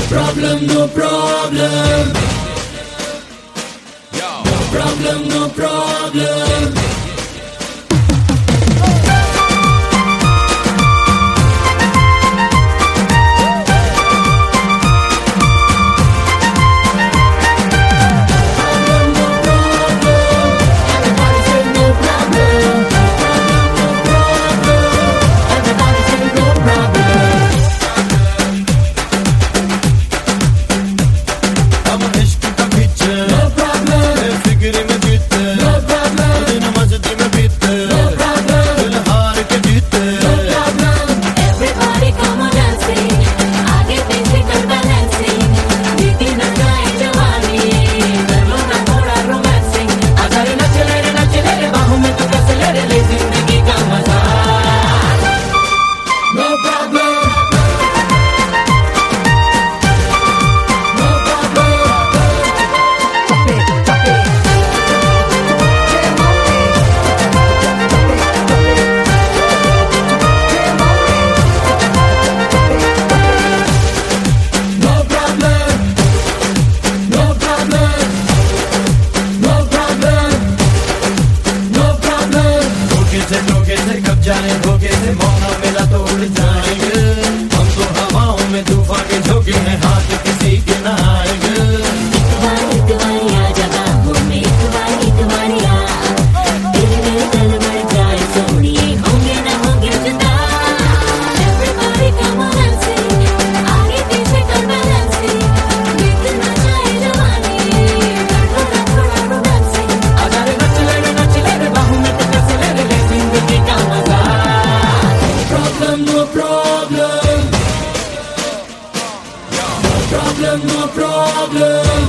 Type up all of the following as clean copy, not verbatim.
problem, no problem. No problem, no problem. धोखे से कब जाने धोखे से मौका मिला तो उड़ जाएंगे हम तो हवाओं में तूफान के झोंके हैं हाथ किसी के ना आएंगे। No problem.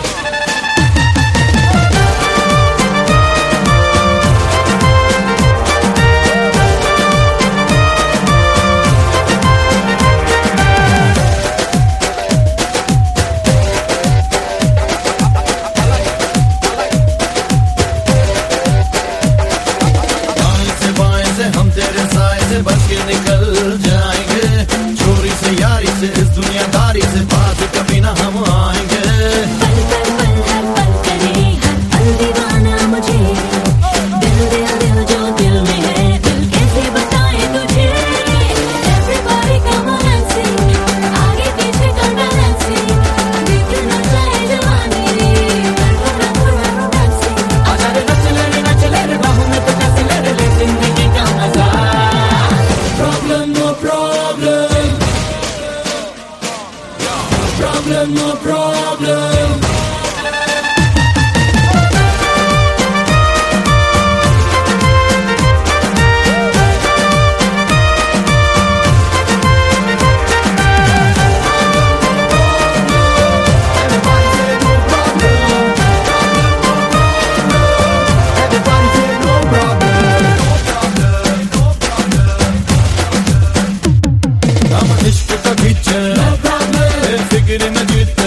हम तेरे साए से बच के निकल जाएंगे चोरी से यारी से इस दुनियादारी से पास कभी ना हम आएंगे। पल पल पल हर पल करे हर पल दीवाना मुझे दिल दिल दिल जो दिल में है दिल कैसे बताए तुझे। Everybody come on and sing आगे पीछे कर balancing बीतना चाहे जवानी कर पूरा पूरा romancing आजा रे नच ले रे बाहों में तो कैसे ले जिंदगी का मजा। Problem, no problem. Problem, no problem. इश्क का पीछे फिक्र में जीत